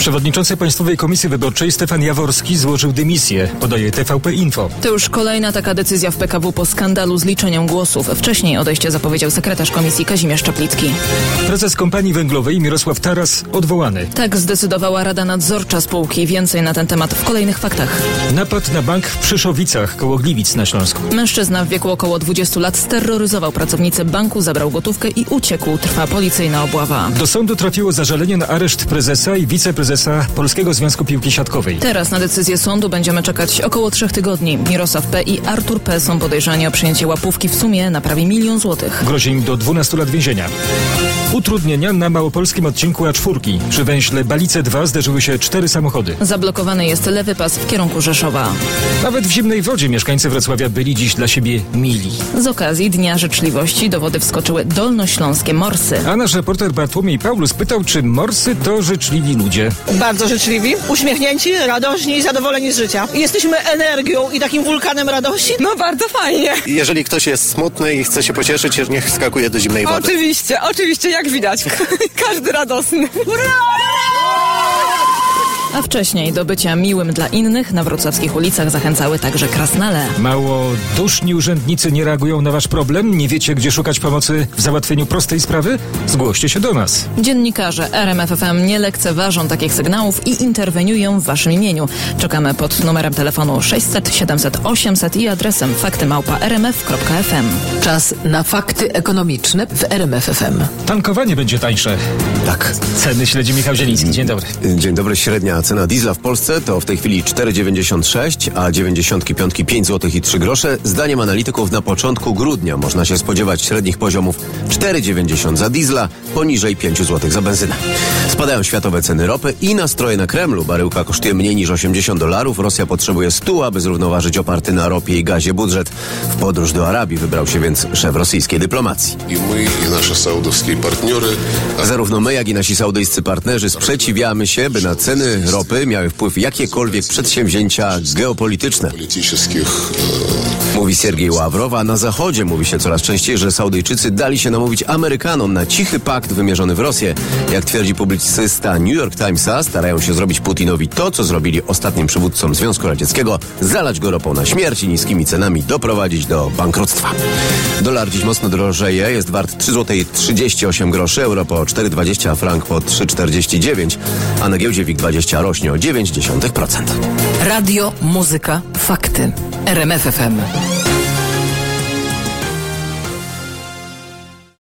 Przewodniczący Państwowej Komisji Wyborczej Stefan Jaworski złożył dymisję, podaje TVP Info. To już kolejna taka decyzja w PKW po skandalu z liczeniem głosów. Wcześniej odejście zapowiedział sekretarz komisji Kazimierz Czaplicki. Prezes Kompanii Węglowej Mirosław Taras odwołany. Tak zdecydowała Rada Nadzorcza spółki. Więcej na ten temat w kolejnych faktach. Napad na bank w Przyszowicach koło Gliwic na Śląsku. Mężczyzna w wieku około 20 lat steroryzował pracownicę banku, zabrał gotówkę i uciekł. Trwa policyjna obława. Do sądu trafiło zażalenie na areszt prezesa i wiceprezesa Polskiego Związku Piłki Siatkowej. Teraz na decyzję sądu będziemy czekać około 3 tygodni. Mirosław P. i Artur P. są podejrzani o przyjęcie łapówki w sumie na prawie 1 000 000 złotych. Grozi im do 12 lat więzienia. Utrudnienia na małopolskim odcinku A4. Przy węźle Balice 2 zderzyły się 4 samochody. Zablokowany jest lewy pas w kierunku Rzeszowa. Nawet w zimnej wodzie mieszkańcy Wrocławia byli dziś dla siebie mili. Z okazji Dnia Życzliwości do wody wskoczyły dolnośląskie morsy. A nasz reporter Bartłomiej Paulus pytał, czy morsy to życzliwi ludzie. Bardzo życzliwi, uśmiechnięci, radośni i zadowoleni z życia. Jesteśmy energią i takim wulkanem radości. No bardzo fajnie. Jeżeli ktoś jest smutny i chce się pocieszyć, niech skakuje do zimnej wody. Oczywiście, jak widać. Każdy radosny. A wcześniej do bycia miłym dla innych na wrocławskich ulicach zachęcały także krasnale. Mało duszni urzędnicy nie reagują na wasz problem? Nie wiecie, gdzie szukać pomocy w załatwieniu prostej sprawy? Zgłoście się do nas. Dziennikarze RMF FM nie lekceważą takich sygnałów i interweniują w waszym imieniu. Czekamy pod numerem telefonu 600 700 800 i adresem fakty@rmf.fm. Czas na fakty ekonomiczne w RMF FM. Tankowanie będzie tańsze. Tak. Ceny śledzi Michał Zieliński. Dzień dobry. Dzień dobry. Średnia cena diesla w Polsce to w tej chwili 4,96, a 95 5 zł i 3 grosze. Zdaniem analityków na początku grudnia można się spodziewać średnich poziomów 4,90 za diesla, poniżej 5 zł za benzynę. Spadają światowe ceny ropy i nastroje na Kremlu. Baryłka kosztuje mniej niż $80. Rosja potrzebuje 100, aby zrównoważyć oparty na ropie i gazie budżet. W podróż do Arabii wybrał się więc szef rosyjskiej dyplomacji. I my, i nasze saudowskie partnery. Zarówno my, jak i nasi saudyjscy partnerzy sprzeciwiamy się, by na ceny ropy miały wpływ jakiekolwiek przedsięwzięcia geopolityczne. Mówi Siergiej Ławrow, a na Zachodzie mówi się coraz częściej, że Saudyjczycy dali się namówić Amerykanom na cichy pakt wymierzony w Rosję. Jak twierdzi publicysta New York Timesa, starają się zrobić Putinowi to, co zrobili ostatnim przywódcom Związku Radzieckiego, zalać go ropą na śmierć i niskimi cenami doprowadzić do bankructwa. Dolar dziś mocno drożeje, jest wart 3,38 zł, euro po 4,20, a frank po 3,49, a na giełdzie WIG20 rośnie o 0,9%. Radio, muzyka, fakty. RMF FM.